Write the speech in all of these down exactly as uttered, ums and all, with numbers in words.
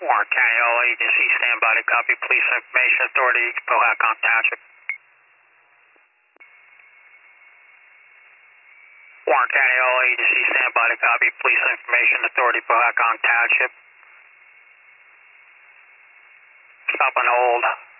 Warren County, all agencies stand by to copy. Police information authority, Powhatan Township. Warren County, all agencies stand by to copy. Police information authority, Powhatan Township. Stop and hold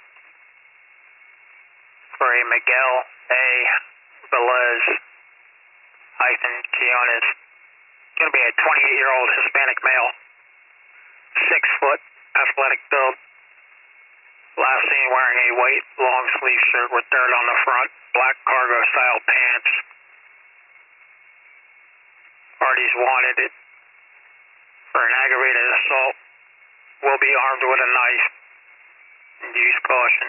for a Miguel A. Velez hyphen Quiones. Going to be a twenty-eight-year-old Hispanic male. Six foot, athletic build. Last seen wearing a white long sleeve shirt with dirt on the front, black cargo style pants. Parties wanted it for an aggravated assault. Will be armed with a knife. And use caution.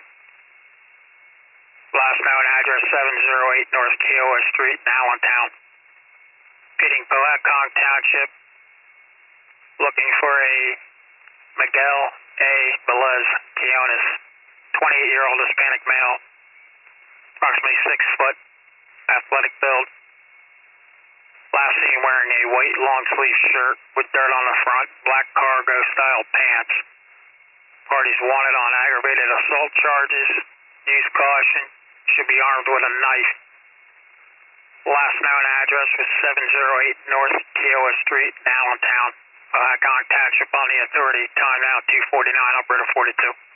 Last known address seven oh eight North Kiowa Street, Allentown. Pitting Powhatan Township. Looking for a Miguel A. Velez Quiones, twenty-eight-year-old Hispanic male, approximately six foot, athletic build. Last seen wearing a white long sleeve shirt with dirt on the front, black cargo style pants. Parties wanted on aggravated assault charges. Use caution. Should be armed with a knife. Last known address was seven oh eight North Kiowa Street, Allentown. Powhatan Township on the authority. Time now two forty-nine, operator forty-two.